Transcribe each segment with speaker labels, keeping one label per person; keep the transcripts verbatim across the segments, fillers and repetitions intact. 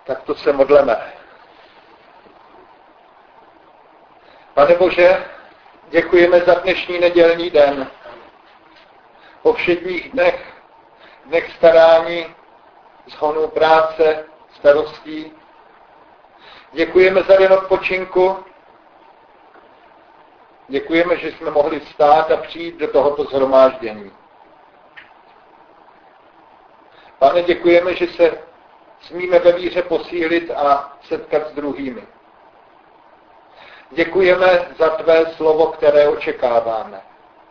Speaker 1: Tak to se modleme. Pane Bože, děkujeme za dnešní nedělní den. Po všedních dnech, dnech starání, zhonu práce, starostí. Děkujeme za den odpočinku. Děkujeme, že jsme mohli vstát a přijít do tohoto shromáždění. Pane, děkujeme, že se smíme ve víře posílit a setkat s druhými. Děkujeme za tvé slovo, které očekáváme.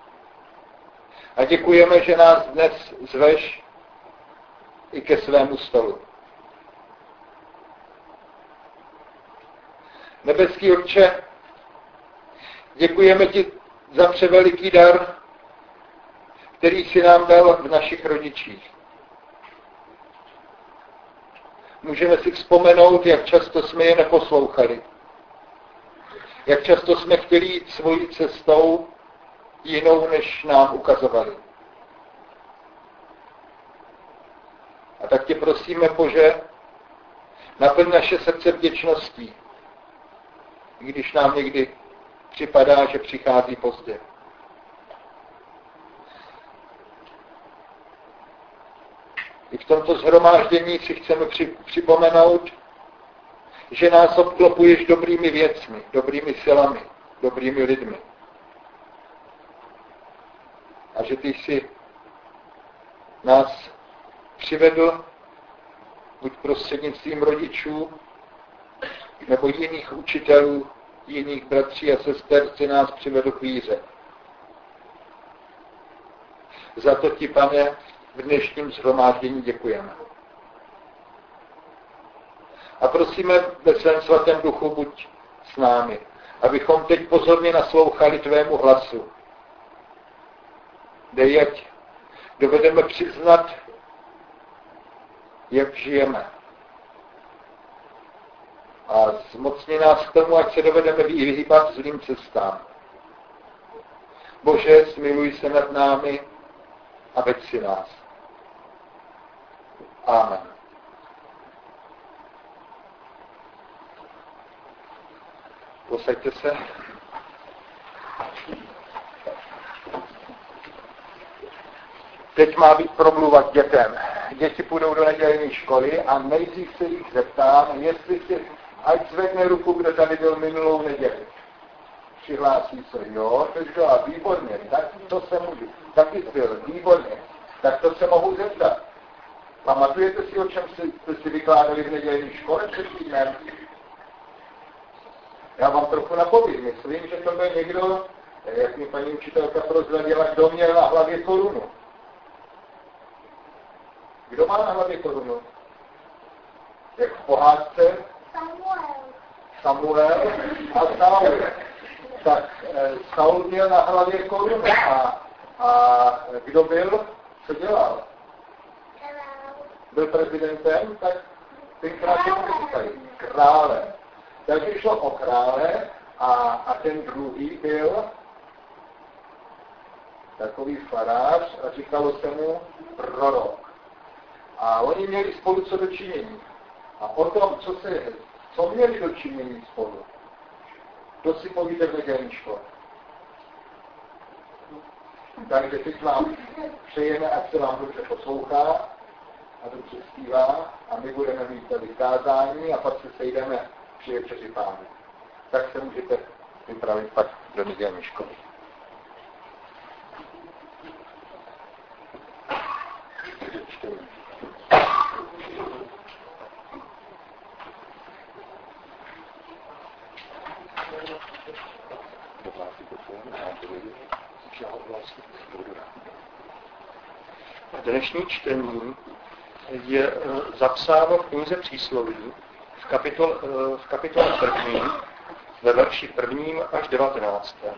Speaker 1: A děkujeme, že nás dnes zveš i ke svému stolu. Nebeský Otče, děkujeme ti za převeliký dar, který jsi nám dal v našich rodičích. Můžeme si vzpomenout, jak často jsme je neposlouchali. Jak často jsme chtěli jít svojí cestou jinou, než nám ukazovali. A tak tě prosíme, Bože, naplň naše srdce vděčností, i když nám někdy připadá, že přichází pozdě. I v tomto shromáždění si chceme připomenout, že nás obklopuješ dobrými věcmi, dobrými silami, dobrými lidmi. A že ty jsi nás přivedl buď prostřednictvím rodičů, nebo jiných učitelů, jiných bratří a sester, si nás přivedl k víře. Za to ti, Pane, v dnešním shromáždění děkujeme. A prosíme ve svém svatém duchu, buď s námi, abychom teď pozorně naslouchali tvému hlasu. Dej, ať dovedeme přiznat, jak žijeme. A zmocni nás k tomu, ať se dovedeme vyhýbat zlým cestám. Bože, smiluj se nad námi a veď si nás. Amen. Posaďte se. Teď má být promluva k dětem. Děti půjdou do nedělní školy a nejdřív se jich zeptám, jestli si, ať zvedne ruku, kdo tady byl minulou neděli. Přihlásí se, jo, takže a výborně, tak to se můžu. Taky byl, výborně. Tak to se mohu zeptat. Pamatujete si, o čem jste si vykládali v nedělní škole před týdnem? Já vám trochu napovím. Myslím, že to byl někdo, jak mi paní učitelka prozradila, kdo měl na hlavě korunu. Kdo má na hlavě korunu? Jak v pohádce?
Speaker 2: Samuel.
Speaker 1: Samuel a Saul. Tak e, Saul měl na hlavě korunu a, a kdo byl? Co dělal? Byl prezidentem, tak tenkrát to říkají. Krále. Takže šlo o krále a, a ten druhý byl takový farář a říkalo se mu prorok. A oni měli spolu co dočinění. A o tom, co, se, co měli dočinění spolu, to si povíte v nedělní škole. Takže teď vám přejeme, ať se vám dobře poslouchá a dobře zpívá a my budeme mít tady kázání a pak se sejdeme při večeři Pánu. Tak se můžete vypravit pak do nedělní školy. Dnešní čtení je zapsáno v knize Přísloví v kapitole, v kapitole první, ve verši prvním až devatenáctém.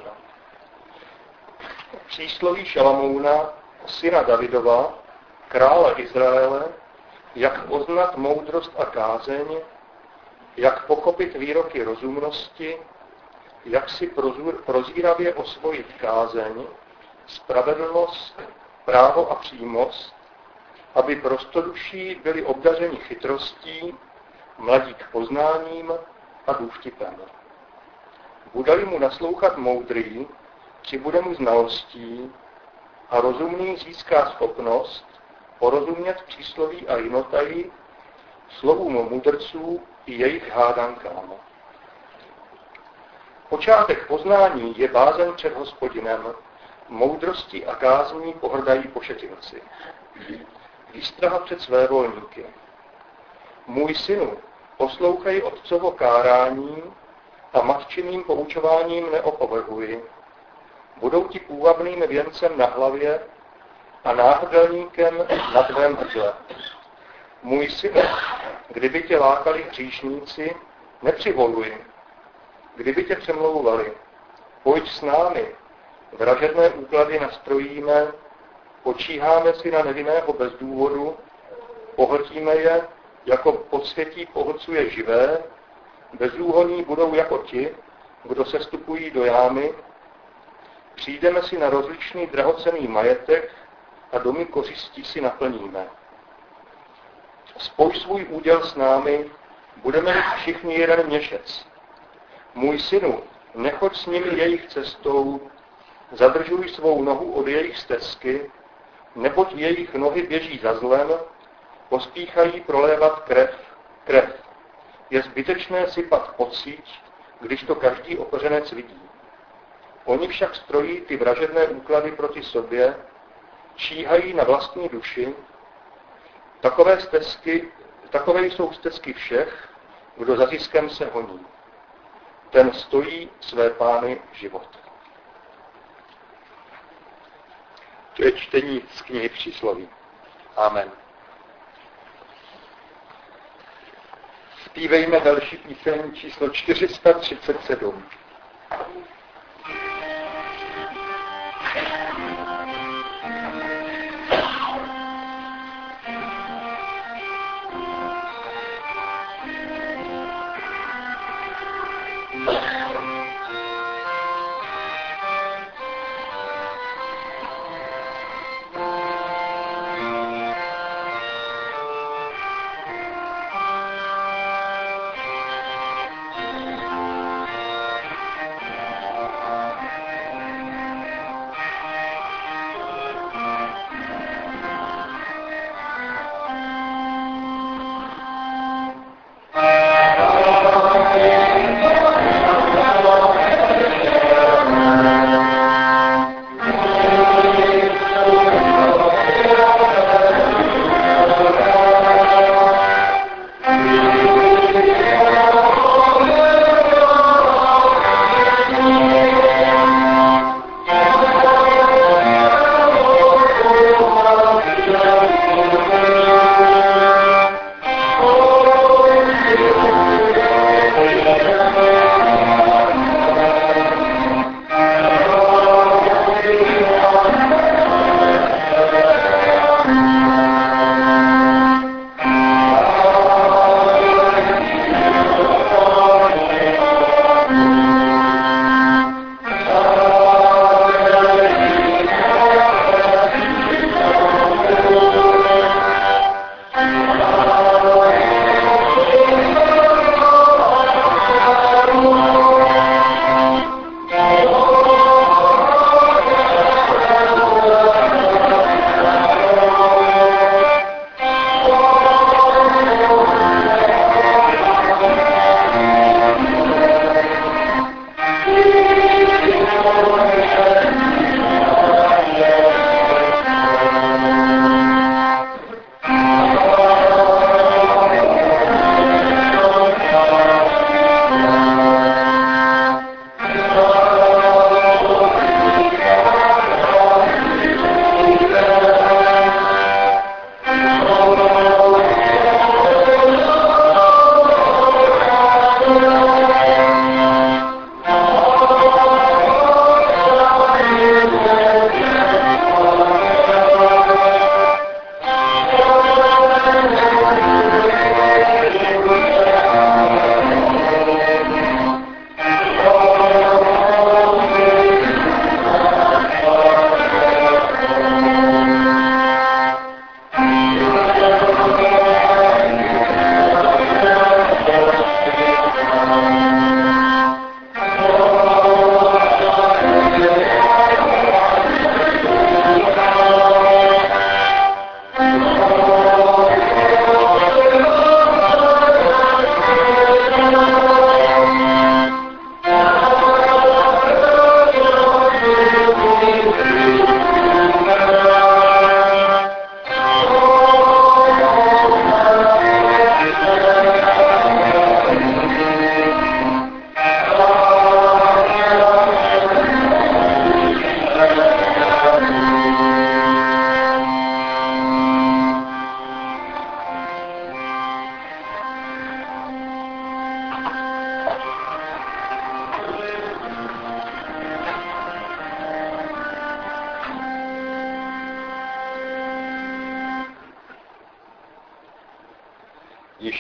Speaker 1: Přísloví Šalamouna, syna Davidova, krále Izraele, jak poznat moudrost a kázeň, jak pochopit výroky rozumnosti, jak si prozůr, prozíravě osvojit kázeň, spravedlnost, právo a přímost, aby prostoduší byli obdařeni chytrostí,
Speaker 2: mladí k poznáním a důvtipem. Bude-li mu naslouchat moudrý, přibude mu znalostí a rozumný získá schopnost porozumět přísloví a jinotaji, slovům mudrců i jejich hádankám. Počátek poznání je bázeň před Hospodinem, moudrosti a kázní pohrdají pošetilci. Výstraha před svévolníky. Můj synu, poslouchej otcovo kárání a matčiným poučováním neopovrhuji. Budou ti půvabným věncem na hlavě a náhrdelníkem na tvém hrdle. Můj synu, kdyby tě lákali hříšníci, nepřivoluj. Kdyby tě přemlouvali, pojď s námi, vražedné úklady nastrojíme, počíháme si na nevinného bez důvodu, pohltíme je, jako podsvětí pohlcuje živé, bezúhonní budou jako ti, kdo se stupují do jámy, přijdeme si na rozličný drahocenný majetek a domy kořistí si naplníme. Spoj svůj úděl s námi, budeme mít všichni jeden měšec. Můj synu, nechoď s nimi jejich cestou, zadržuj svou nohu od jejich stezky, neboť jejich nohy běží za zlem, pospíchají prolévat krev, krev. Je zbytečné sypat pocíť, když to každý okořenec vidí. Oni však strojí ty vražedné úklady proti sobě, číhají na vlastní duši. Takové stezky, takové jsou stezky všech, kdo za ziskem se honí. Ten stojí své pány život.
Speaker 1: To je čtení z knihy Přísloví. Amen. Zpívejme další píseň číslo čtyři sta třicet sedm.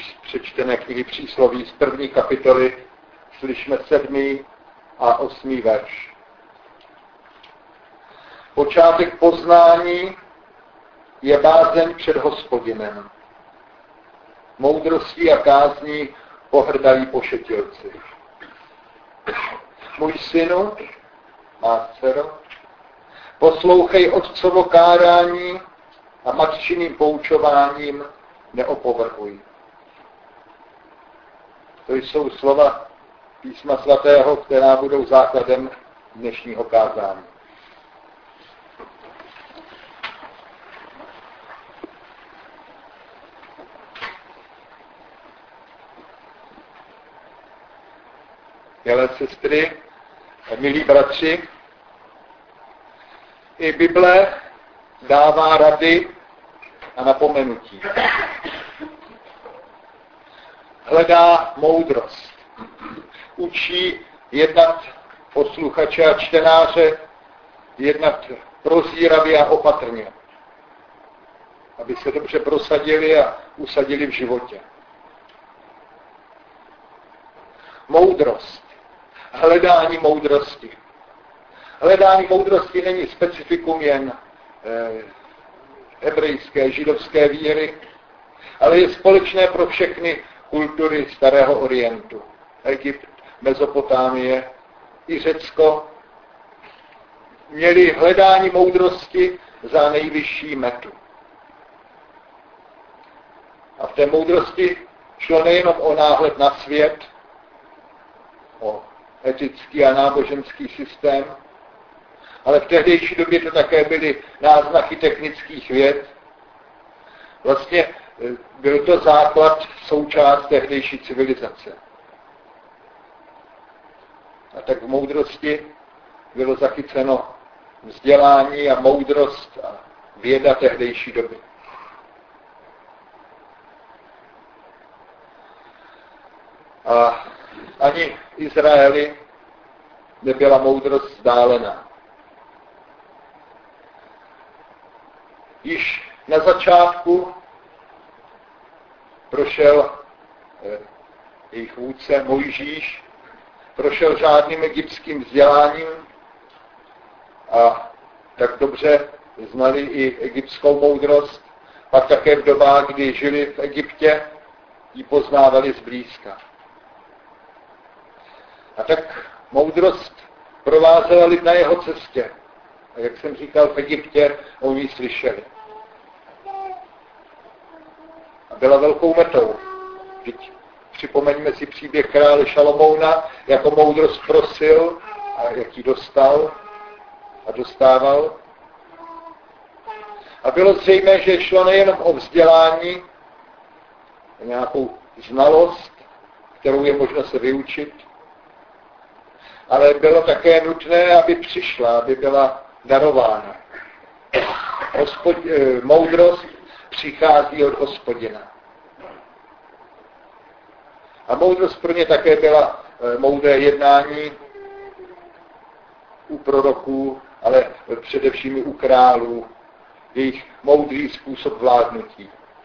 Speaker 1: když přečteme knihy Přísloví z první kapitoly, slyšme sedmý a osmý verš. Počátek poznání je bázeň před Hospodinem. Moudrostí a kázní pohrdají pošetilci. Můj synu, má dcero, poslouchej otcovo kárání a matčiným poučováním neopovrhuj. To jsou slova Písma svatého, která budou základem dnešního kázání. Milé sestry, milí bratři, i Bible dává rady a napomenutí. Hledá moudrost. Učí jednat posluchače a čtenáře, jednat prozíravě a opatrně, aby se dobře prosadili a usadili v životě. Moudrost. Hledání moudrosti. Hledání moudrosti není specifikum jen eh, hebrejské, židovské víry, ale je společné pro všechny kultury Starého Orientu. Egypt, Mezopotámie i Řecko měli hledání moudrosti za nejvyšší metu. A v té moudrosti šlo nejenom o náhled na svět, o etický a náboženský systém, ale v tehdejší době to také byly náznaky technických věd. Vlastně byl to základ, součást tehdejší civilizace. A tak v moudrosti bylo zachyceno vzdělání a moudrost a věda tehdejší doby. A ani Izraeli nebyla moudrost vzdálená. Již na začátku prošel eh, jejich vůdce Mojžíš, prošel řádným egyptským vzděláním a tak dobře znali i egyptskou moudrost, pak také v dobách, kdy žili v Egyptě, ji poznávali zblízka. A tak moudrost provázela lid na jeho cestě. A jak jsem říkal, v Egyptě oni slyšeli. A byla velkou metou. Vždyť připomeňme si příběh krále Šalomouna, jako moudrost prosil a jak ji dostal a dostával. A bylo zřejmé, že šlo nejenom o vzdělání, o nějakou znalost, kterou je možno se vyučit, ale bylo také nutné, aby přišla, aby byla darována. Hospod, moudrost přichází od Hospodina. A moudrost pro ně také byla moudré jednání u proroků, ale především i u králů, jejich moudrý způsob vládnutí.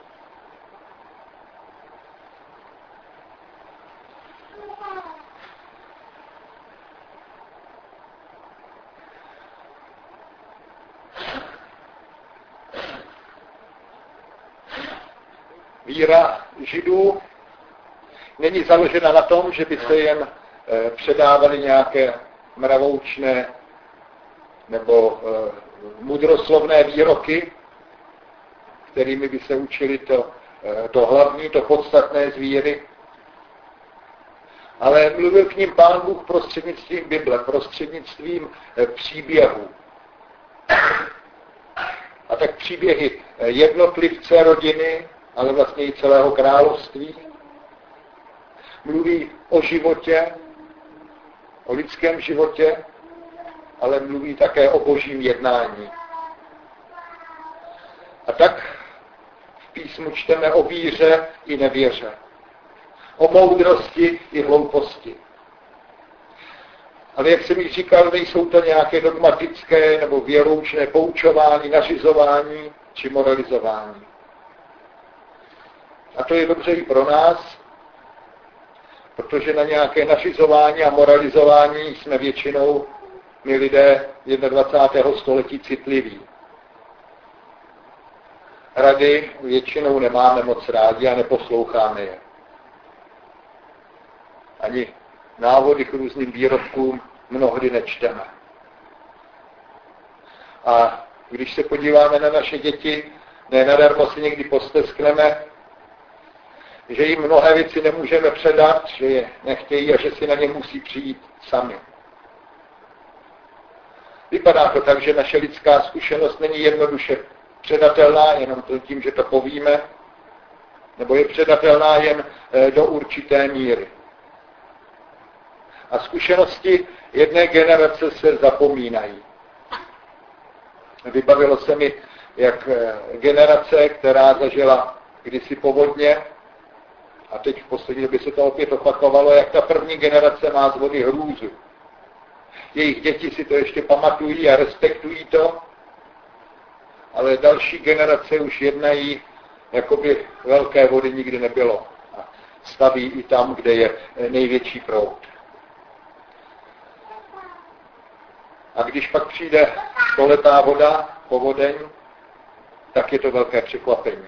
Speaker 1: Víra Židů není založena na tom, že by se jen e, předávaly nějaké mravoučné nebo e, mudroslovné výroky, kterými by se učili to, e, to hlavní, to podstatné z víry. Ale mluvil k ním Pán Bůh prostřednictvím Bible, prostřednictvím e, příběhů. A tak příběhy jednotlivce, rodiny, ale vlastně i celého království. Mluví o životě, o lidském životě, ale mluví také o božím jednání. A tak v písmu čteme o víře i nevěře, o moudrosti i hlouposti. Ale jak jsem již říkal, nejsou to nějaké dogmatické nebo věroučné poučování, nařizování či moralizování. A to je dobře i pro nás, protože na nějaké nařizování a moralizování jsme většinou my lidé dvacátého prvního století citliví. Rady většinou nemáme moc rádi a neposloucháme je. Ani návody k různým výrobkům mnohdy nečteme. A když se podíváme na naše děti, ne nadarmo si někdy posteskneme, že jim mnohé věci nemůžeme předat, že je nechtějí a že si na ně musí přijít sami. Vypadá to tak, že naše lidská zkušenost není jednoduše předatelná jenom tím, že to povíme, nebo je předatelná jen do určité míry. A zkušenosti jedné generace se zapomínají. Vybavilo se mi, jak generace, která zažila kdysi povodně, a teď v poslední době se to opět opakovalo, jak ta první generace má z vody hrůzu. Jejich děti si to ještě pamatují a respektují to, ale další generace už jednají, jako by velké vody nikdy nebylo. A staví i tam, kde je největší proud. A když pak přijde stoletá voda, povodeň, tak je to velké překvapení.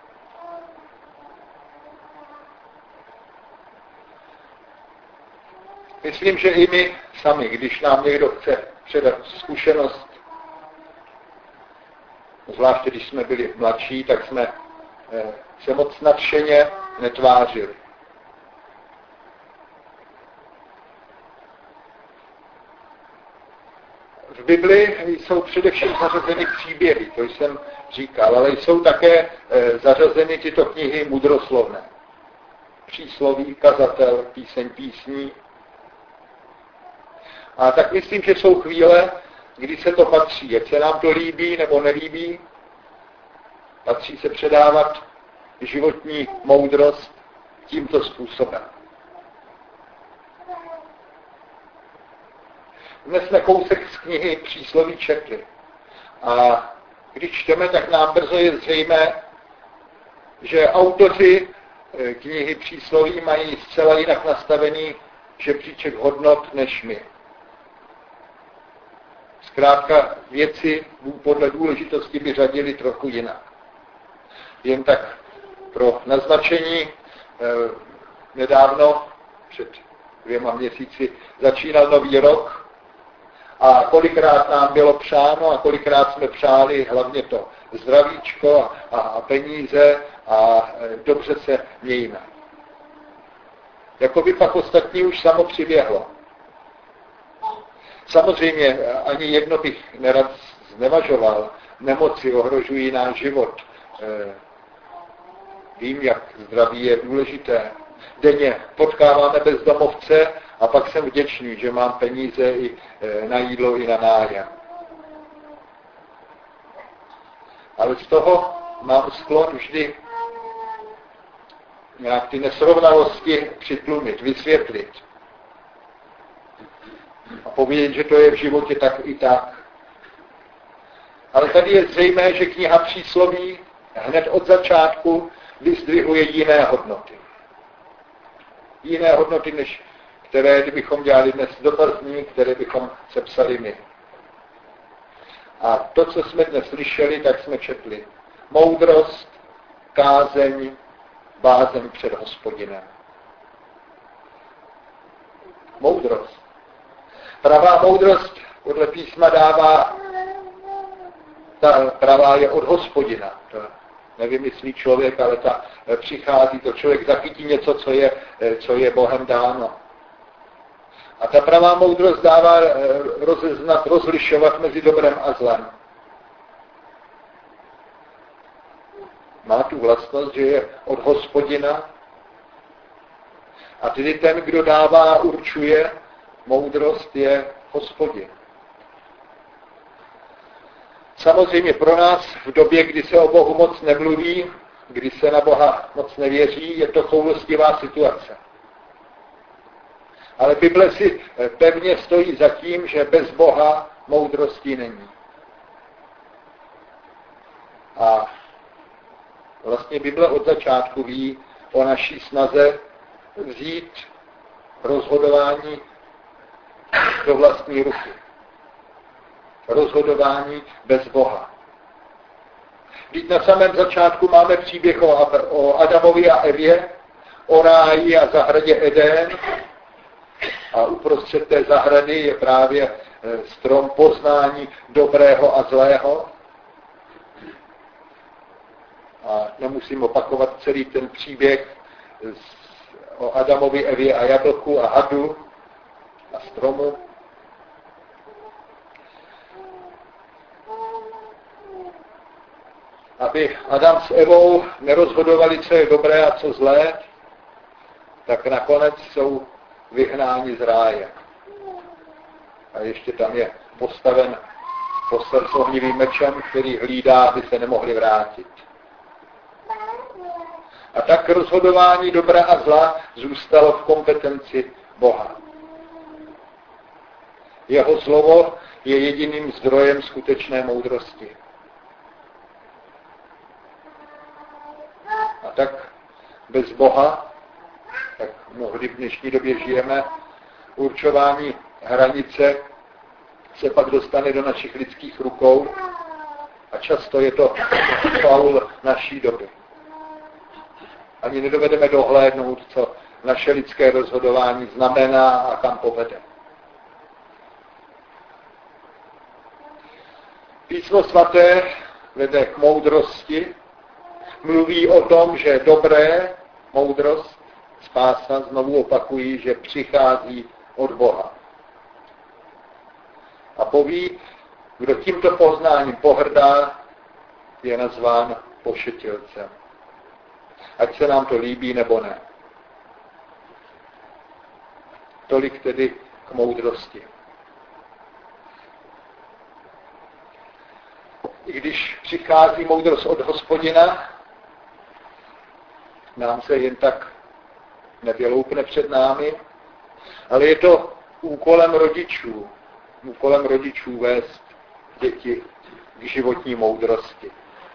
Speaker 1: Myslím, že i my sami, když nám někdo chce předat zkušenost, zvláště když jsme byli mladší, tak jsme se moc nadšeně netvářili. V Bibli jsou především zařazeny příběhy, to jsem říkal, ale jsou také zařazeny tyto knihy mudroslovné. Přísloví, kazatel, píseň písní. A tak myslím, že jsou chvíle, kdy se to patří. Ať se nám to líbí nebo nelíbí, patří se předávat životní moudrost tímto způsobem. Dnes jsme kousek z knihy Přísloví četli. A když čteme, tak nám brzo je zřejmé, že autoři knihy Přísloví mají zcela jinak nastavený žebříček hodnot než my. Zkrátka věci podle důležitosti by řadili trochu jinak. Jen tak pro naznačení, eh, nedávno, před dvěma měsíci, začínal nový rok a kolikrát nám bylo přáno a kolikrát jsme přáli hlavně to zdravíčko a, a peníze a eh, dobře se mějme. Jakoby pak ostatní už samo přiběhlo. Samozřejmě ani jedno bych nerad znevažoval. Nemoci ohrožují náš život. Vím, jak zdraví je důležité. Denně potkáváme bezdomovce a pak jsem vděčný, že mám peníze i na jídlo, i na nájem. Ale z toho mám sklon vždy nějak ty nesrovnalosti přitlumit, vysvětlit. A povědět, že to je v životě tak i tak. Ale tady je zřejmé, že kniha Přísloví hned od začátku vyzdvihuje jiné hodnoty. Jiné hodnoty, než které, kdybychom dělali dnes dotazník, které bychom sepsali my. A to, co jsme dnes slyšeli, tak jsme četli. Moudrost, kázeň, bázeň před Hospodinem. Moudrost. Pravá moudrost podle písma dává, ta pravá je od Hospodina. To nevymyslí člověk, ale ta přichází, to člověk zachytí něco, co je, co je Bohem dáno. A ta pravá moudrost dává rozeznat, rozlišovat mezi dobrem a zlem. Má tu vlastnost, že je od Hospodina. A tedy ten, kdo dává, určuje, moudrost je Hospodin. Samozřejmě pro nás v době, kdy se o Bohu moc nemluví, kdy se na Boha moc nevěří, je to choulostivá situace. Ale Bible si pevně stojí za tím, že bez Boha moudrosti není. A Vlastně Bible od začátku ví o naší snaze vzít rozhodování do vlastní ruky. Rozhodování bez Boha. Vždyť na samém začátku máme příběh o Adamovi a Evě, o ráji a zahradě Edén. A uprostřed té zahrady je právě strom poznání dobrého a zlého. A nemusím opakovat celý ten příběh o Adamovi, Evě a jablku a hadu a stromu. Aby Adam s Evou nerozhodovali, co je dobré a co zlé, tak nakonec jsou vyhnáni z ráje. A ještě tam je postaven posel s ohnivým mečem, který hlídá, aby se nemohli vrátit. A tak rozhodování dobra a zla zůstalo v kompetenci Boha. Jeho slovo je jediným zdrojem skutečné moudrosti. A tak bez Boha, tak mnohdy v dnešní době žijeme, určování hranice se pak dostane do našich lidských rukou a často je to faul naší doby. Ani nedovedeme dohlédnout, co naše lidské rozhodování znamená a kam povede. Písmo svaté vede k moudrosti, mluví o tom, že dobré, moudrost, spása, znovu opakují, že přichází od Boha. A poví, kdo tímto poznáním pohrdá, je nazván pošetilcem. Ať se nám to líbí nebo ne. Tolik tedy k moudrosti. I když přichází moudrost od Hospodina, nám se jen tak nevyloupne před námi, ale je to úkolem rodičů, úkolem rodičů vést děti k životní moudrosti.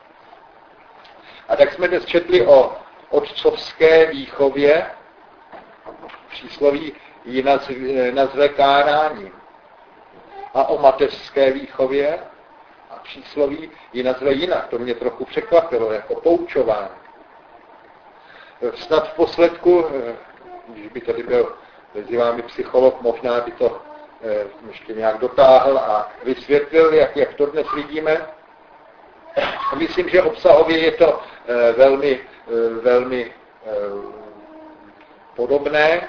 Speaker 1: A tak jsme dnes četli o otcovské výchově, přísloví ji nazve káráním, a o mateřské výchově, a přísloví ji nazve jinak. To mě trochu překvapilo, jako poučování. Snad v posledku, když by tady byl mezi vámi psycholog, možná by to ještě nějak dotáhl a vysvětlil, jak, jak to dnes vidíme. Myslím, že obsahově je to velmi, velmi podobné,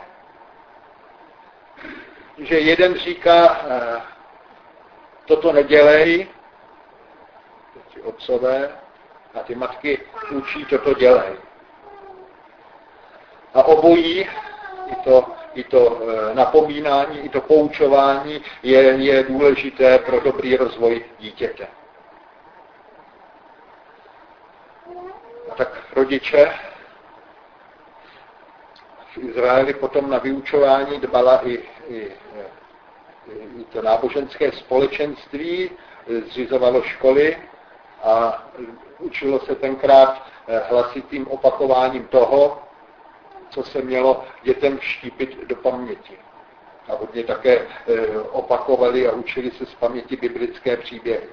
Speaker 1: že jeden říká, toto nedělej, ty otcové, a ty matky učí, toto dělej. A obojí, i to, i to napomínání, i to poučování je, je důležité pro dobrý rozvoj dítěte. A tak rodiče v Izraeli potom na vyučování dbala i, i, i to náboženské společenství, zřizovalo školy a učilo se tenkrát hlasitým opakováním toho, co se mělo dětem vštípit do paměti. A hodně také opakovali a učili se z paměti biblické příběhy.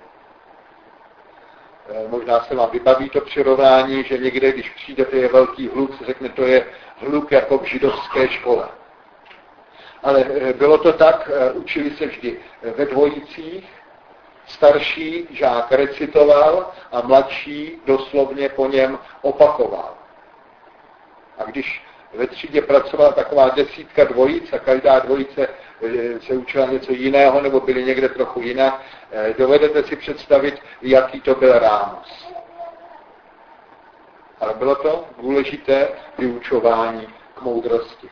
Speaker 1: Možná se vám vybaví to přirovnání, že někde, když přijdete, je velký hluk, se řekne, to je hluk jako v židovské škole. Ale bylo to tak, učili se vždy ve dvojicích, starší žák recitoval a mladší doslovně po něm opakoval. A když ve třídě pracovala taková desítka dvojic a každá dvojice se učila něco jiného nebo byly někde trochu jinak, dovedete si představit, jaký to byl rámus. Ale bylo to důležité vyučování k moudrosti.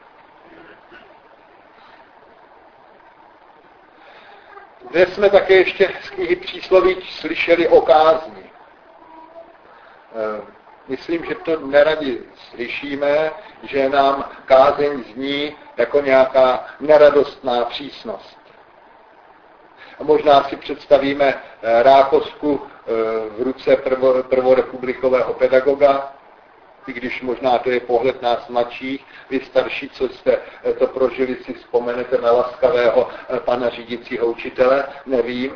Speaker 1: Dnes jsme také ještě z knihy Přísloví slyšeli o kázni. Myslím, že to neradi slyšíme, že nám kázeň zní jako nějaká neradostná přísnost. A možná si představíme rákosku v ruce prvo, prvorepublikového pedagoga, i když možná to je pohled nás mladších, vy starší, co jste to prožili, si vzpomenete na laskavého pana řídícího učitele, nevím.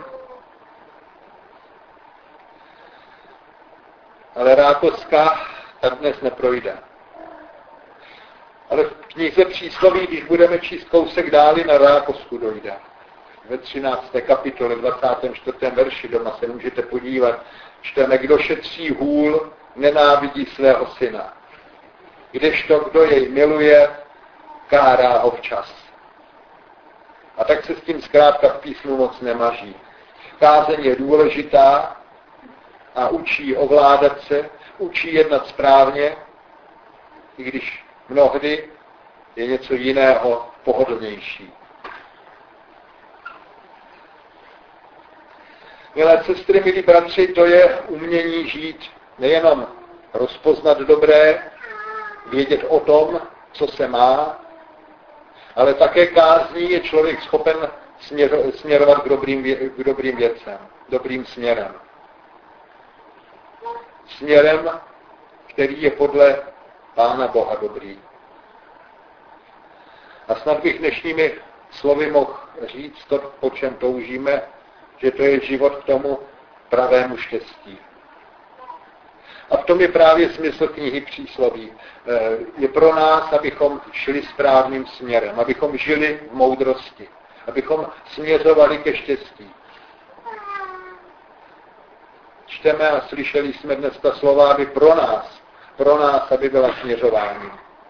Speaker 1: Ale Rákostka tak dnes neprojde. Ale v knize Přísloví, když budeme číst kousek dále, na Rákosku dojde. Ve třinácté kapitole, dvacátém čtvrtém verši, doma se můžete podívat, čteme, kdo šetří hůl, nenávidí svého syna. Kdežto, kdo jej miluje, kárá ho včas. A tak se s tím zkrátka v písmu moc nemaží. Kázeň je důležitá a učí ovládat se, učí jednat správně, i když mnohdy je něco jiného pohodlnější. Milé sestry, milí bratři, to je umění žít, nejenom rozpoznat dobré, vědět o tom, co se má, ale také kázní je člověk schopen směr, směrovat k dobrým, k dobrým věcem, dobrým směrem. Směrem, který je podle Pána Boha dobrý. A snad bych dnešními slovy mohl říct to, po čem toužíme, že to je život k tomu pravému štěstí. A v tom je právě smysl knihy Přísloví. Je pro nás, abychom šli správným směrem, abychom žili v moudrosti, abychom směřovali ke štěstí. Čteme a slyšeli jsme dnes ta slova, aby pro nás, pro nás, aby byla směřování.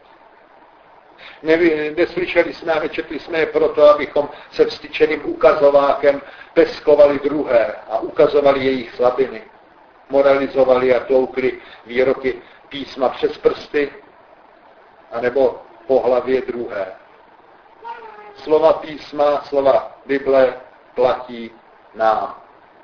Speaker 1: Neslyšeli jsme a nečetli jsme je proto, abychom se vstyčeným ukazovákem peskovali druhé a ukazovali jejich slabiny. Moralizovali a tloukli výroky písma přes prsty, anebo po hlavě druhé. Slova písma, slova Bible platí nám.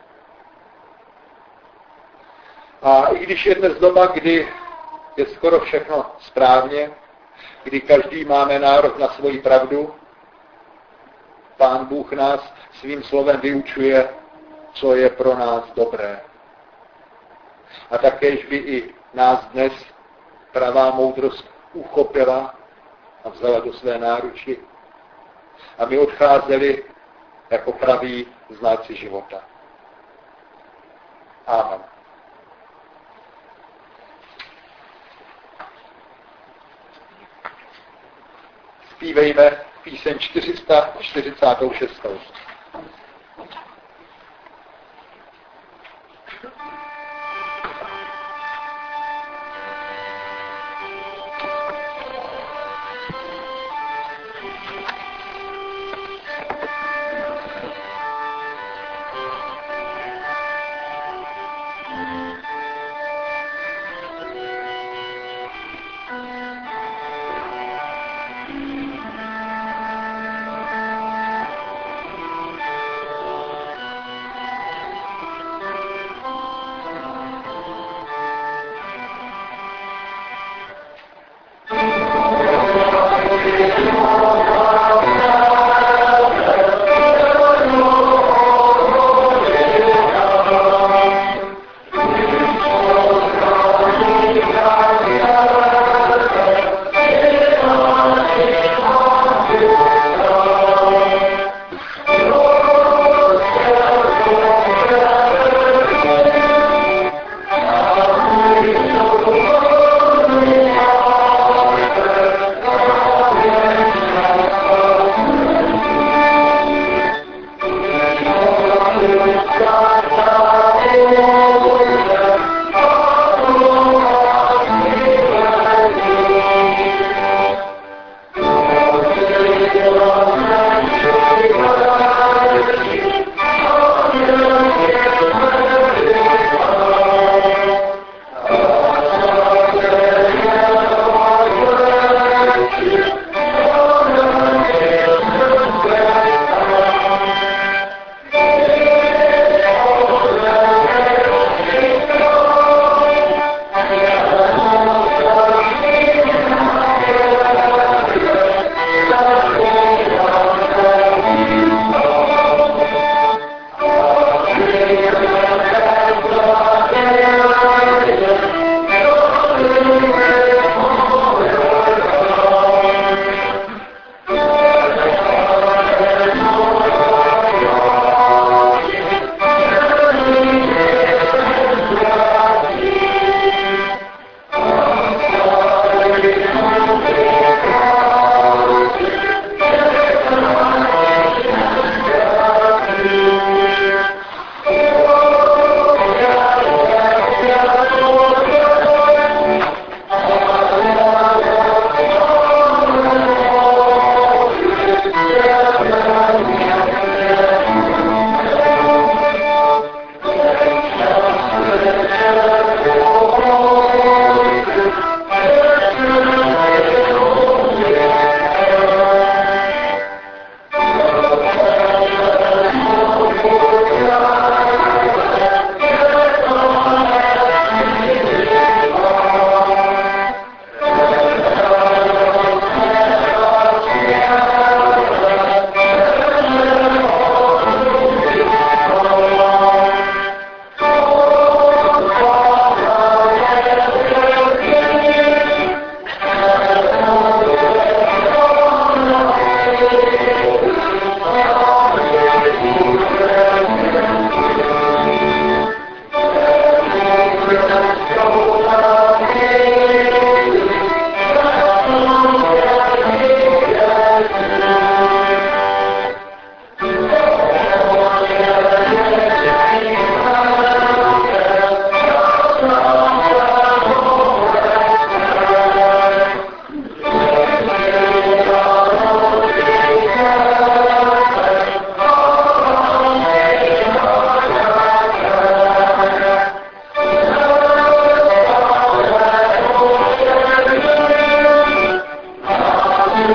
Speaker 1: A i když je dnes doba, kdy je skoro všechno správně, kdy každý máme nárok na svoji pravdu, Pán Bůh nás svým slovem vyučuje, co je pro nás dobré. A takéž by i nás dnes pravá moudrost uchopila a vzala do své náruči. A my odcházeli jako praví znalci života. Amen. Zpívejme píseň čtyři sta čtyřicet šest.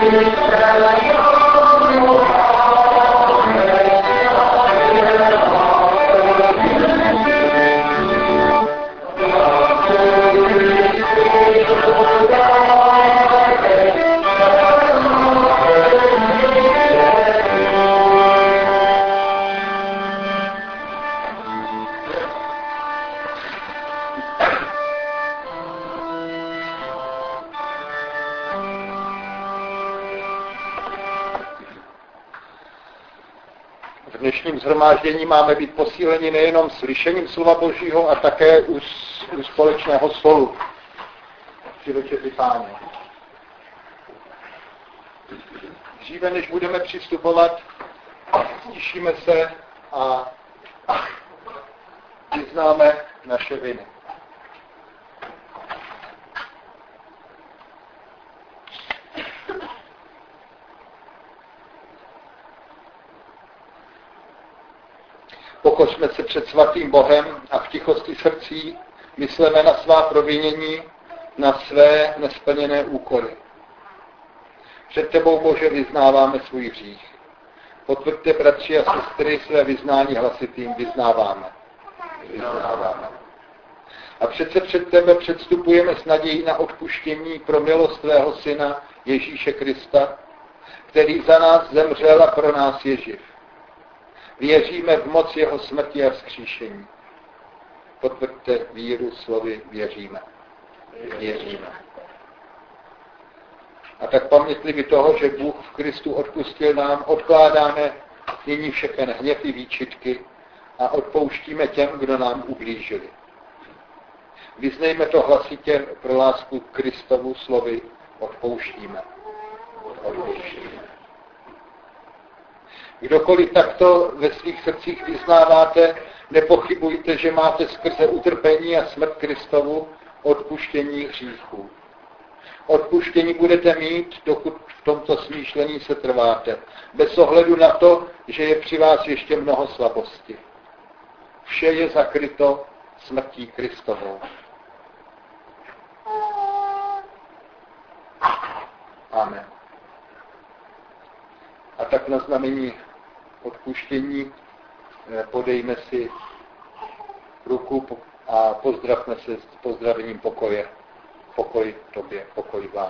Speaker 1: V dnešním shromáždění máme být posíleni nejenom slyšením slova Božího, a také u, u společného stolu při večeři Páně. Dříve, než budeme přistupovat, stišíme se a vyznáme naše viny. Pokořme se před svatým Bohem a v tichosti srdcí mysleme na svá provinění, na své nesplněné úkoly. Před tebou, Bože, vyznáváme svůj hřích. Potvrďte, bratři a sestry, své vyznání hlasitým vyznáváme. vyznáváme. A přece před tebe předstupujeme s nadějí na odpuštění pro milost tvého syna Ježíše Krista, který za nás zemřel a pro nás je živ. Věříme v moc jeho smrti a vzkříšení. Potvrďte víru slovy věříme. Věříme. A tak pamětliví toho, že Bůh v Kristu odpustil nám, odkládáme nyní všechen hněv i výčitky a odpouštíme těm, kdo nám ublížili. Vyznejme to hlasitě pro lásku k Kristovu slovy odpouštíme. Odpouštíme. Kdokoliv takto ve svých srdcích vyznáváte, nepochybujte, že máte skrze utrpení a smrt Kristovu odpuštění hříchů. Odpuštění budete mít, dokud v tomto smýšlení se trváte, bez ohledu na to, že je při vás ještě mnoho slabosti. Vše je zakryto smrtí Kristovou. Amen. A tak na znamení odpuštění podejme si ruku a pozdravme se s pozdravením pokoje. Pokoj tobě, pokoj vám.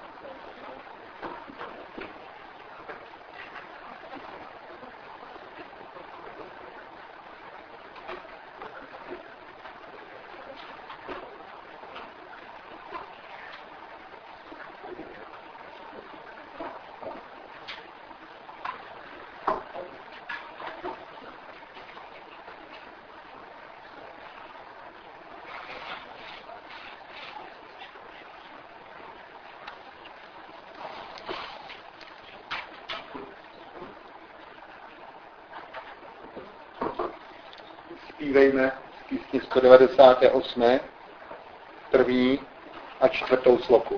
Speaker 1: Zpívejme z písně sto devadesát osm, první a čtvrtou sloku.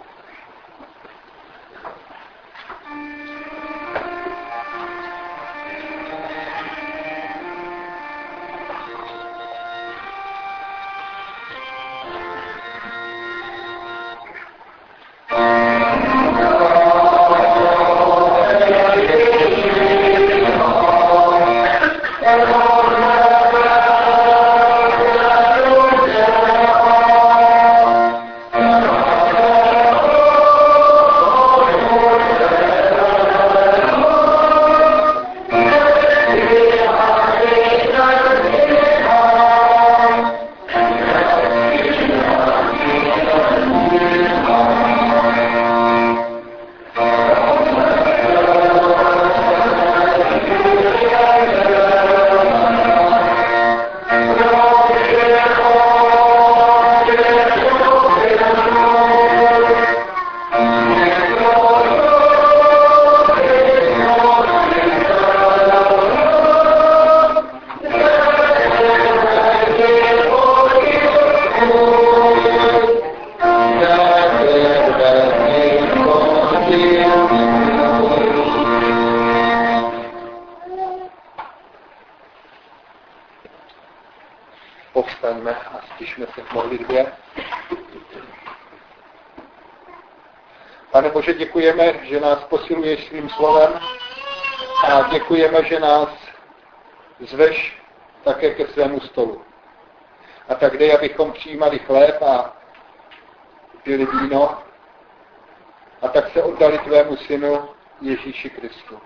Speaker 1: Povstaňme a stišme se k modlitbě. Pane Bože, děkujeme, že nás posiluješ svým slovem a děkujeme, že nás zveš také ke svému stolu. A tak dej, abychom přijímali chléb a pili víno a tak se oddali tvému synu Ježíši Kristu.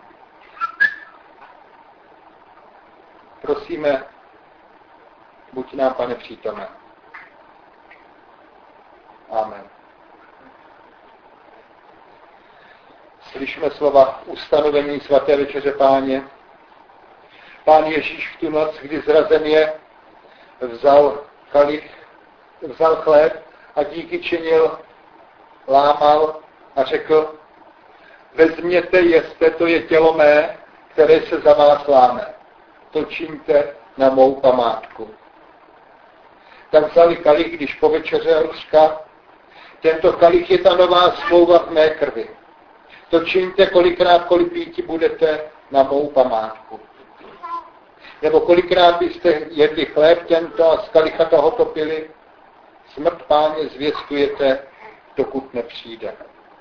Speaker 1: Prosíme, buď nám, Pane, přítomen. Amen. Slyšme slova ustanovení svaté večeře Páně. Pán Ježíš v tu noc, kdy zrazen je, vzal kalich, vzal chléb a díky činil, lámal a řekl: vezměte, jeste, to je tělo mé, které se za vás láme. To čiňte na mou památku. Tak vzali kalich, když povečeřel, říká: tento kalich je ta nová smlouva v mé krvi. To čiňte kolikrát, kolik píti budete na mou památku. Nebo kolikrát byste jedli chléb tento a z kalicha tohoto pili, smrt Páně zvěstujete, dokud nepřijde.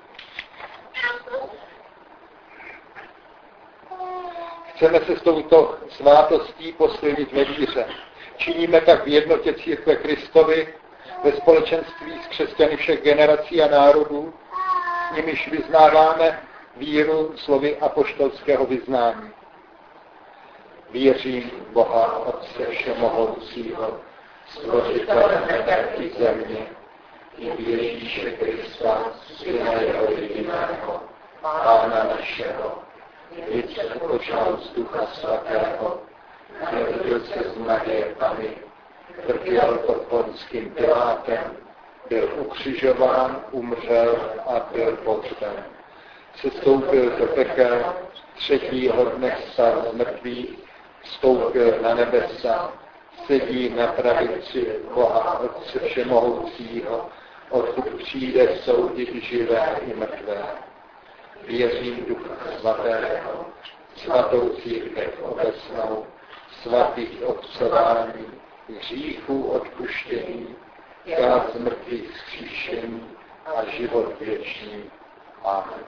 Speaker 1: Chceme se s touto svátostí posledit ve víře. Činíme tak v jednotě církve Kristovi, ve společenství s křesťany všech generací a národů, s nimiž vyznáváme víru slovy apoštolského vyznání. Věřím v Boha Otce všemohoucího, stvořitele nebe i země, i v Ježíše Krista, Syna jeho jediného, Pána našeho, jenž se počal z Ducha Svatého, narodil se z Marie Panny, trpěl pod Ponským Pilátem, byl ukřižován, umřel a byl pohřben. Sestoupil do pekel, třetího dne vstal z mrtvých, vstoupil na nebesa, sedí na pravici Boha Otce všemohoucího, odkud přijde soudit živé i mrtvé. Věřím Ducha Svatého, svatou církev obecnou, svatých obcování, hříchů odpuštění, krát z mrtvých vzkříšení a život věčný. Amen.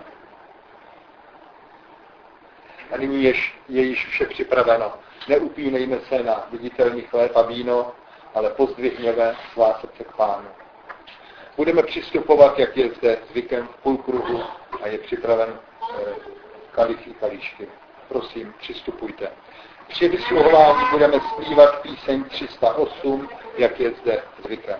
Speaker 1: A nyní jež, je již vše připraveno. Neupínejme se na viditelný chléb a víno, ale pozdvihněme svá srdce k Pánu. Budeme přistupovat, jak je zde zvykem, v půlkruhu a je připraven eh, kalich i kalíšky. Prosím, přistupujte. Při vysluhování budeme zpívat píseň tři sta osm, jak je zde zvykem.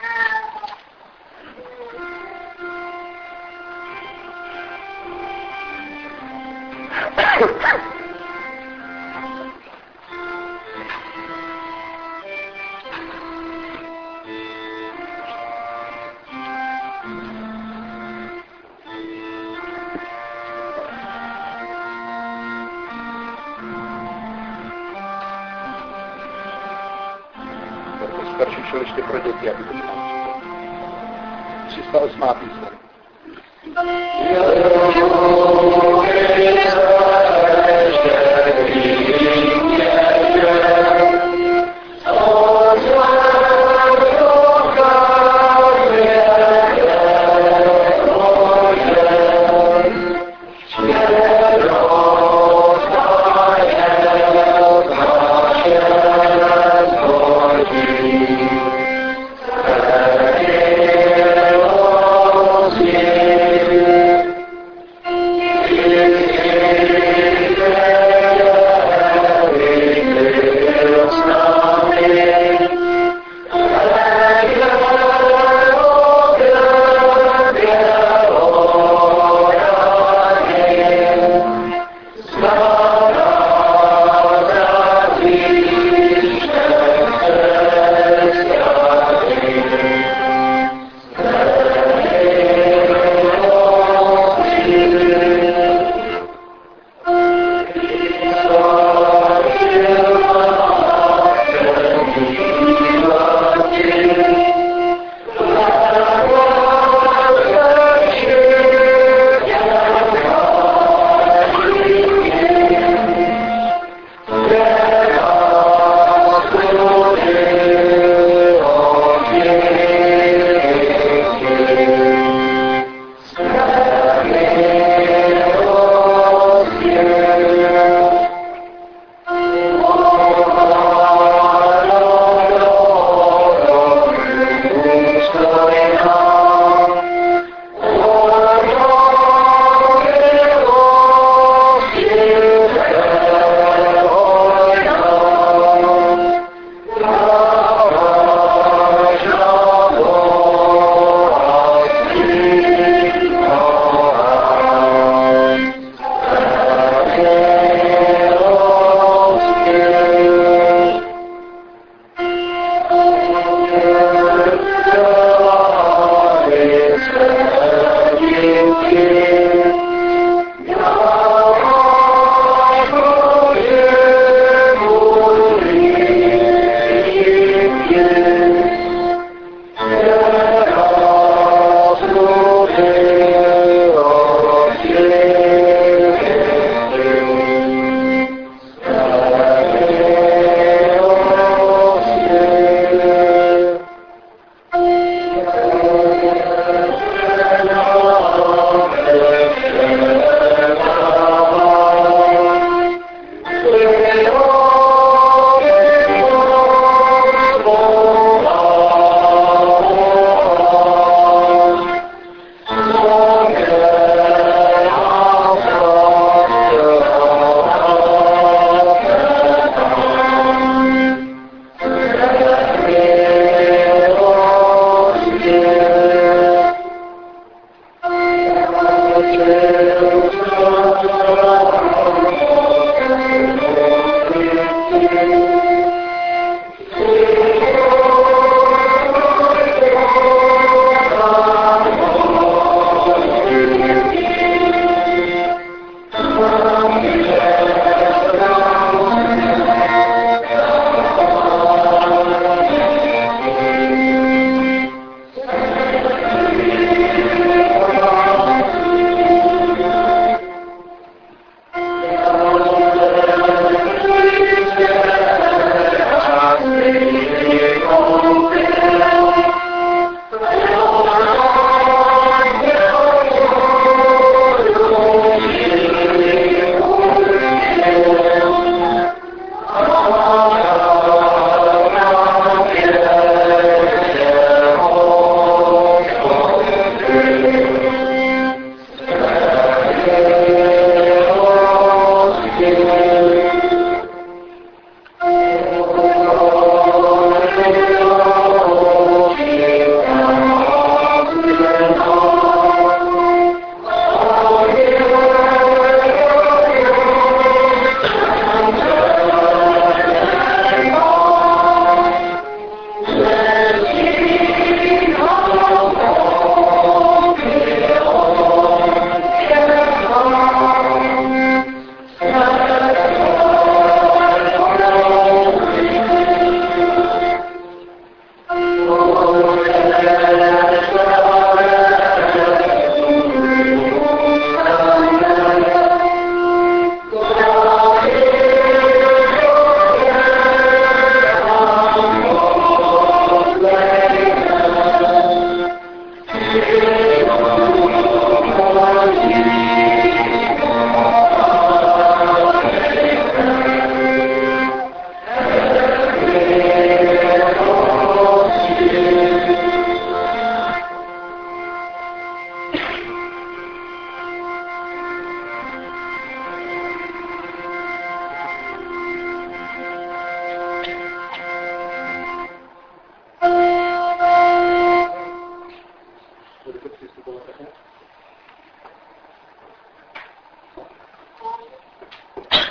Speaker 1: Starší šel ještě pro děti, aby to znal. tři sta osm píseň.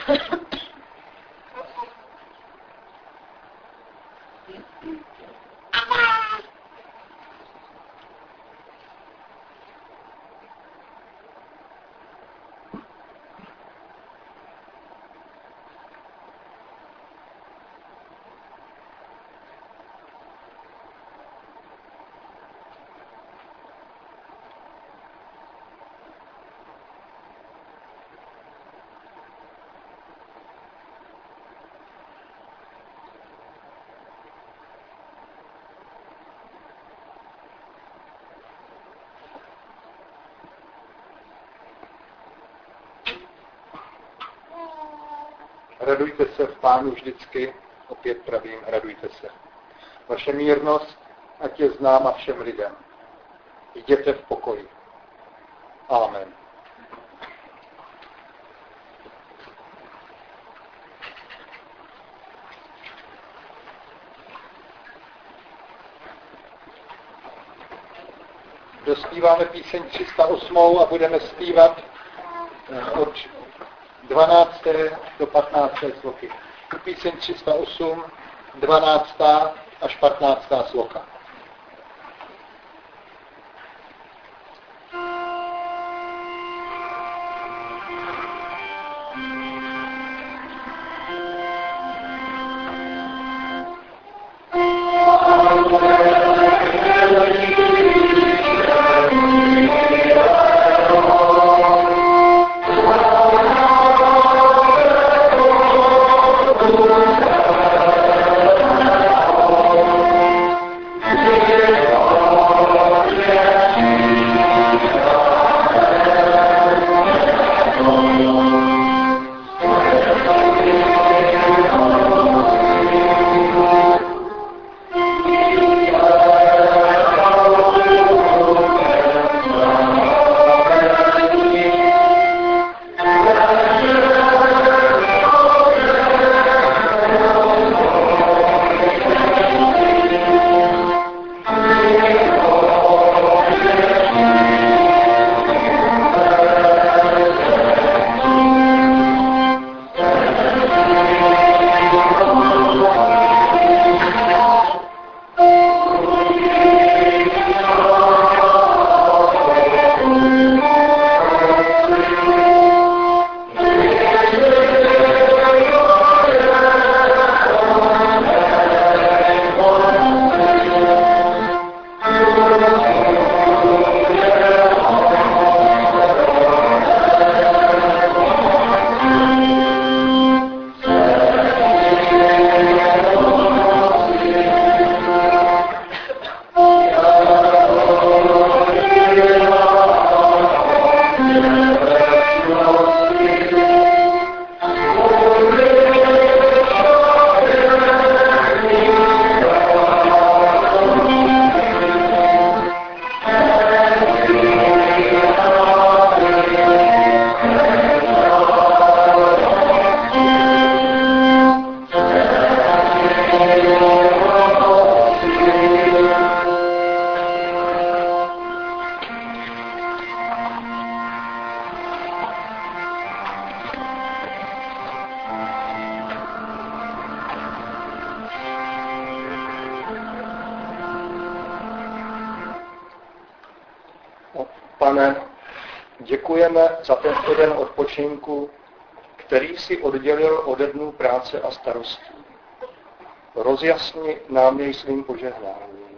Speaker 1: Radujte se v Pánu vždycky, opět pravím, radujte se. Vaše mírnost, ať je známa všem lidem. Jděte v pokoji. Amen. Dospíváme píseň tři sta osm a budeme zpívat od dvanácté do patnácté sloky. Píseň tři sta osm, dvanáctá až patnáctá sloka. Pane, děkujeme za tento den odpočinku, který si oddělil ode dnů práce a starostí. Rozjasni nám jej svým požehnáním.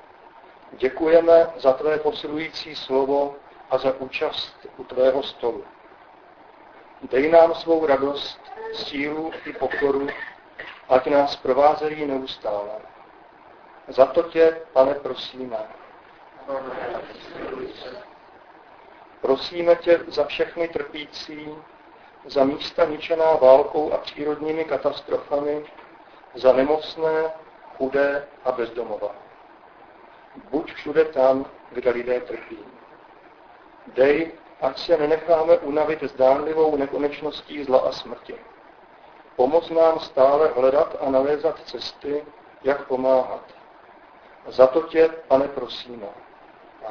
Speaker 1: Děkujeme za tvé posilující slovo a za účast u tvého stolu. Dej nám svou radost, sílu i pokoru, ať nás provázejí neustále. Za to tě, Pane, prosíme. Prosíme tě za všechny trpící, za místa ničená válkou a přírodními katastrofami, za nemocné, chudé a bezdomova. Buď všude tam, kde lidé trpí. Dej, ať se nenecháme unavit zdánlivou nekonečností zla a smrti. Pomoz nám stále hledat a nalézat cesty, jak pomáhat. Za to tě, Pane, prosíme.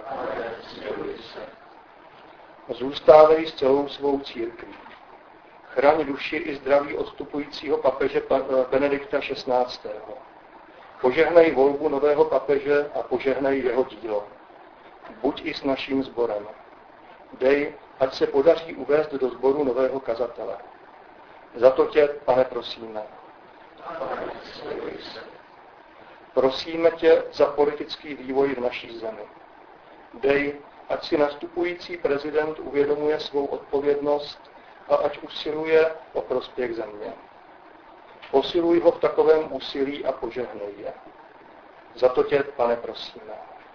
Speaker 1: Zůstávej s celou svou církví.
Speaker 2: Chraň duši i zdraví odstupujícího papeže Benedikta šestnáctého. Požehnej volbu nového papeže a požehnej jeho dílo. Buď i s naším sborem. Dej, ať se podaří uvést do sboru nového kazatele. Za to tě, Pane, prosíme. Prosíme tě za politický vývoj v naší zemi. Dej, ať si nastupující prezident uvědomuje svou odpovědnost a ať usiluje o prospěch země. Posiluj ho v takovém úsilí a požehnej je. Za to tě, Pane, prosíme.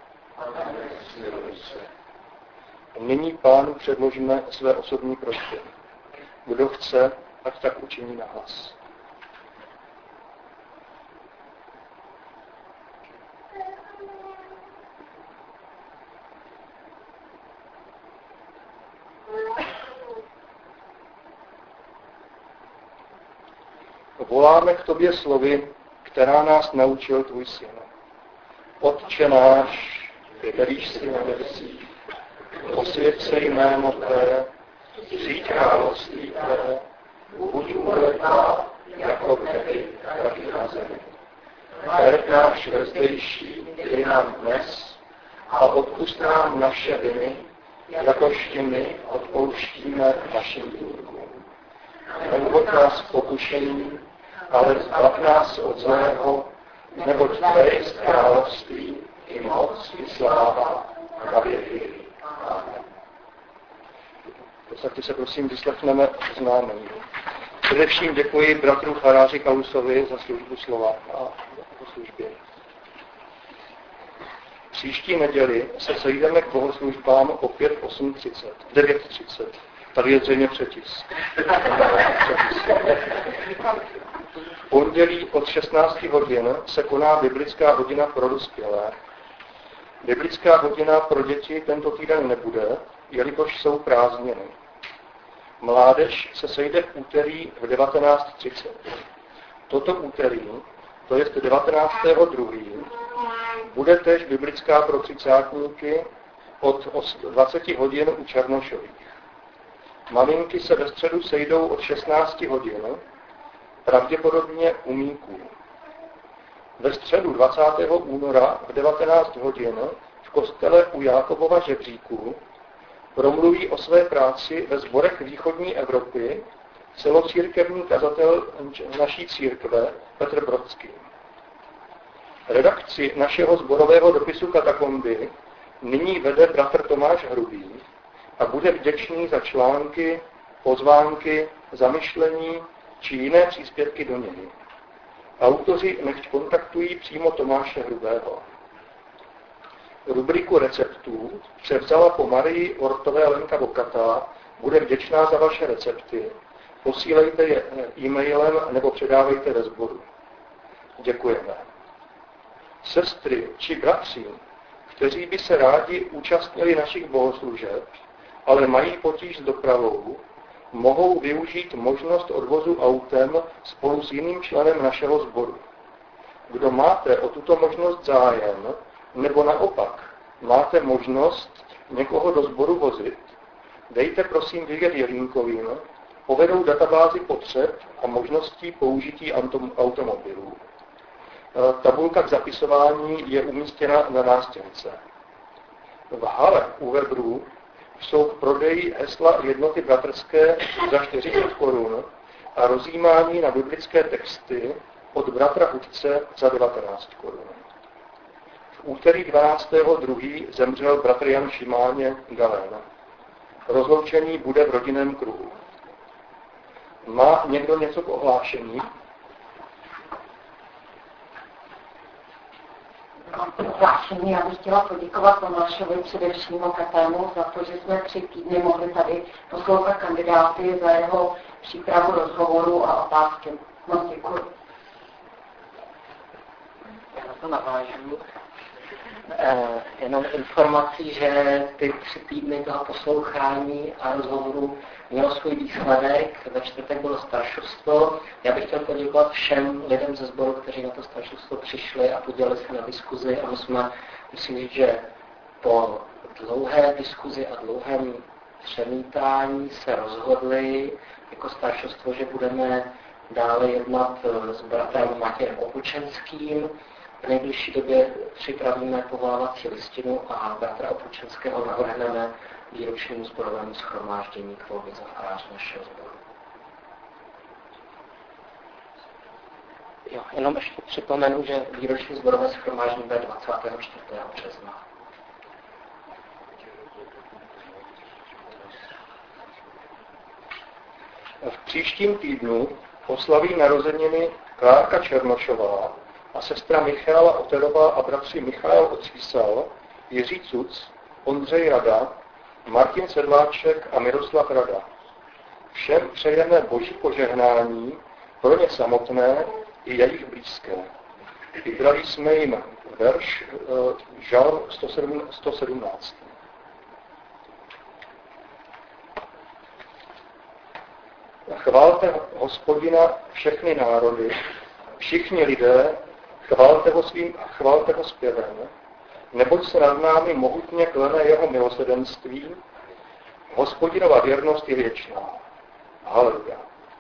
Speaker 2: Nyní Pánu předložíme své osobní prosby. Kdo chce, ať tak učiní nahlas. Voláme k tobě slovy, která nás naučil tvůj syn. Otče náš, který jsi na nebesích, posvěť se jméno tvé, přijď království tvé, buď vůle tvá, jako v nebi, tak i na zemi. Chléb náš vezdejší, dej nám dnes a odpusť nám naše viny, jakož i my odpouštíme našim dluhům. Neuvod nás k pokušení, ale zbav nás od zlého, neboť tvé je království, i moc, i sláva, na věky. Amen. Posaďte se, prosím, vyslechneme znamení. Především děkuji bratru faráři Kalusovi za službu slova a po službě. Příští neděli se sejdeme k bohoslužbám opět v osm třicet, devět třicet. Tady je zřejmě přetisk. V pondělí od šestnáct hodin se koná biblická hodina pro dospělé. Biblická hodina pro děti tento týden nebude, jelikož jsou prázdniny. Mládež se sejde v úterý v devatenáct třicet. Toto úterý, to je devatenáctého druhého bude též biblická pro třicátníky od dvacet hodin u Černošových. Maminky se ve středu sejdou od šestnáct hodin, pravděpodobně u Míků. Ve středu dvacátého února v devatenáct hodin v kostele u Jákobova Žebříku promluví o své práci ve sborech východní Evropy celocírkevní kazatel naší církve Petr Brodský. Redakci našeho sborového dopisu Katakomby nyní vede bratr Tomáš Hrubý a bude vděčný za články, pozvánky, zamyšlení či jiné příspěvky do něj. Autoři nechť kontaktují přímo Tomáše Hrubého. Rubriku receptů převzala po Marii Ortové Lenka Vokatá, bude vděčná za vaše recepty. Posílejte je e-mailem nebo předávejte ve sboru. Děkujeme. Sestry či bratři, kteří by se rádi účastnili našich bohoslužeb, ale mají potíž s dopravou, mohou využít možnost odvozu autem spolu s jiným členem našeho sboru. Kdo máte o tuto možnost zájem, nebo naopak máte možnost někoho do sboru vozit, dejte prosím vědět Jelínkovým, povedou databázi potřeb a možností použití automobilů. Tabulka k zapisování je umístěna na nástěnce. V hale u Weberů jsou k prodeji hesla jednoty bratrské za čtyřicet korun a rozjímání na biblické texty od bratra Hudce za devatenáct korun. V úterý dvanáctého druhého zemřel bratr Jan Šimáně Galén. Rozloučení bude v rodinném kruhu. Má někdo něco k ohlášení?
Speaker 3: Vážení, já bych chtěla poděkovat Tomášovi především Katému za to, že jsme tři týdny mohli tady poslouchat kandidáty za jeho přípravu rozhovoru a otázky. Moc děkuji.
Speaker 4: Já na to navážu. Eh, jenom informací, že ty tři týdny toho poslouchání a rozhovoru mělo svůj výsledek. Ve čtvrtek bylo staršovstvo. Já bych chtěl poděkovat všem lidem ze sboru, kteří na to staršovstvo přišli a podělili se na diskuzi. A my jsme, musím říct, že po dlouhé diskuzi a dlouhém přemítání se rozhodli jako staršostvo, že budeme dále jednat s bratrem Matějem Opučenským. V nejbližší době připravíme povolávací listinu a bratra Opučenského navrhneme výročnímu sborovému shromáždění k volbě za faráře našeho sboru. Jo, jenom ještě připomenu, že výroční sborové shromáždění bude dvacátého čtvrtého března.
Speaker 2: V příštím týdnu oslaví narozeniny Klárka Černošová a sestra Michála Oterová a bratři Michal Ocísal, Jiří Cuc, Ondřej Rada, Martin Sedláček a Miroslav Rada. Všem přejeme boží požehnání pro ně samotné i jejich blízké. Vybrali jsme jim verš uh, žalm sto sedmnáct. Chválte Hospodina všechny národy, všichni lidé, chválte ho svým a chválte ho zpěvem, neboť se nad námi mohutně klene jeho milosrdenství, Hospodinova věrnost je věčná. Haleluja.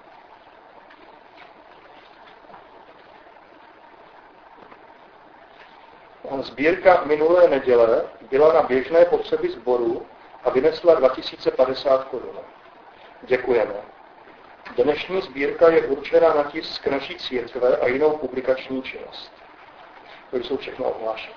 Speaker 2: Sbírka minulé neděle byla na běžné potřeby sboru a vynesla dva tisíce padesát korun. Děkujeme. Dnešní sbírka je určena na tisk naší církve a jinou publikační činnost. To jsou všechno ohlášení.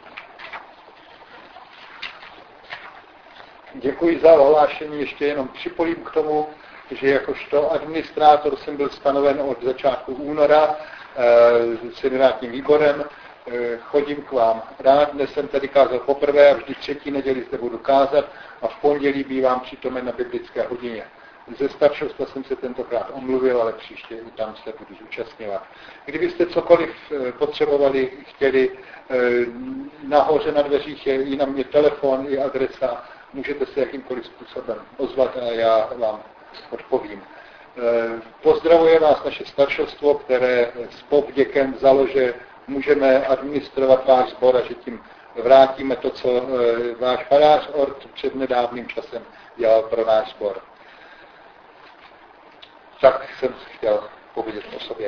Speaker 1: Děkuji za ohlášení. Ještě jenom připojím k tomu, že jakožto administrátor jsem byl stanoven od začátku února e, synodálním výborem. E, chodím k vám rád. Dnes jsem tady kázal poprvé a vždy třetí neděli zde budu kázat a v pondělí bývám přítomen na biblické hodině. Ze staršovstva jsem se tentokrát omluvil, ale příště i tam se budu zúčastňovat. Kdybyste cokoliv potřebovali, chtěli, nahoře na dveřích je i na mě telefon, i adresa, můžete se jakýmkoliv způsobem ozvat a já vám odpovím. Pozdravuje vás naše staršovstvo, které s povděkem vzalo, že můžeme administrovat váš sbor a že tím vrátíme to, co váš farář Ort před nedávným časem dělal pro náš sbor. Tak jsem chtěl povědět o sobě.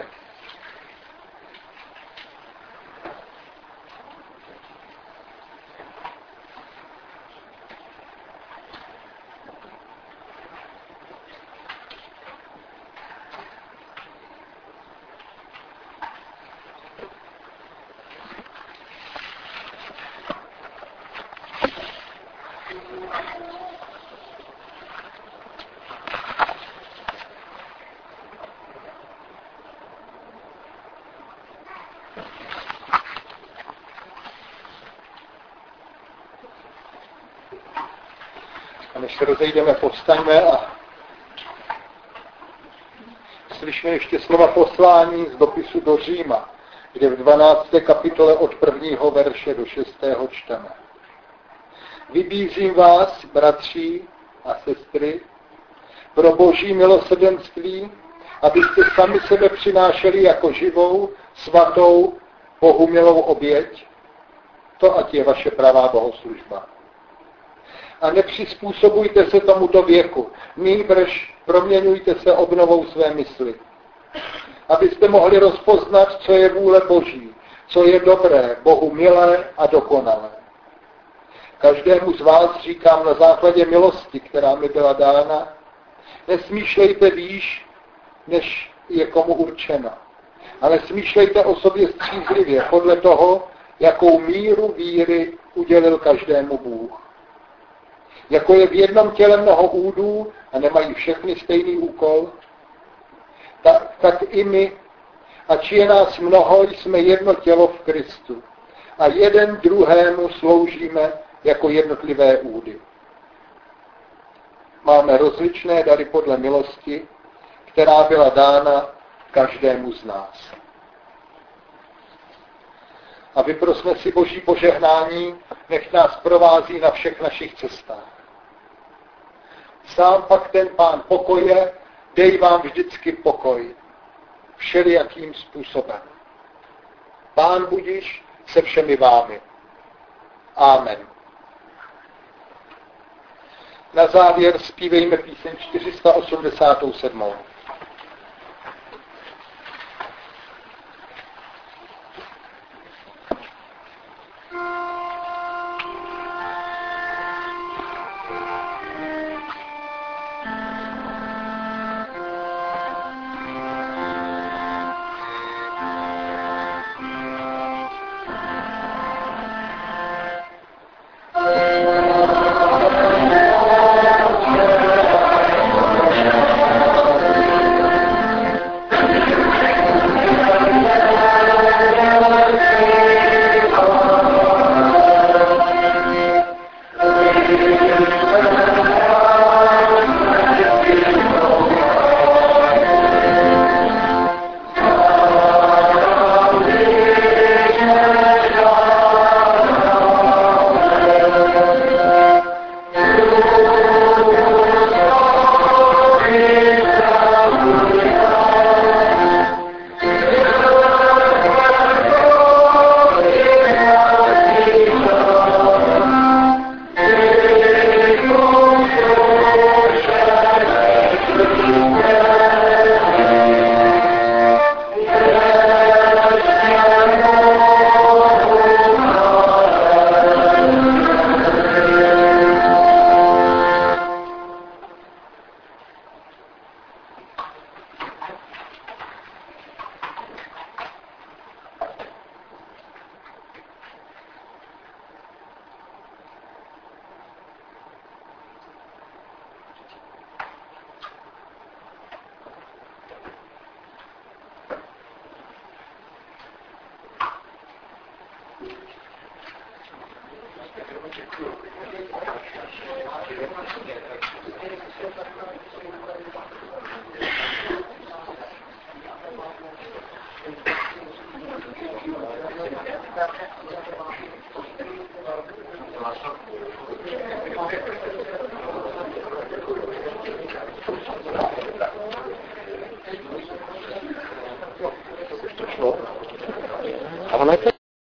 Speaker 1: A než se rozejdeme, povstaňme a slyšíme ještě slova poslání z dopisu do Říma, kde v dvanácté kapitole od prvního verše do šestého čteme. Vybízím vás, bratři a sestry, pro boží milosrdenství, abyste sami sebe přinášeli jako živou, svatou, Bohu milou oběť. To ať je vaše pravá bohoslužba. A nepřizpůsobujte se tomuto věku, nýbrž proměňujte se obnovou své mysli, abyste mohli rozpoznat, co je vůle Boží, co je dobré, Bohu milé a dokonalé. Každému z vás říkám na základě milosti, která mi byla dána, nesmýšlejte výš, než je komu určeno, ale smýšlejte o sobě střízlivě podle toho, jakou míru víry udělil každému Bůh. Jako je v jednom těle mnoho údů a nemají všechny stejný úkol, tak, tak i my, ač je nás mnoho, jsme jedno tělo v Kristu a jeden druhému sloužíme jako jednotlivé údy. Máme rozličné dary podle milosti, která byla dána každému z nás. A vyprosme si Boží požehnání, nech nás provází na všech našich cestách. Sám pak ten Pán pokoje, dej vám vždycky pokoj, všelijakým způsobem. Pán budiš se všemi vámi. Amen. na závěr zpívejme píseň čtyři sta osmdesát sedm.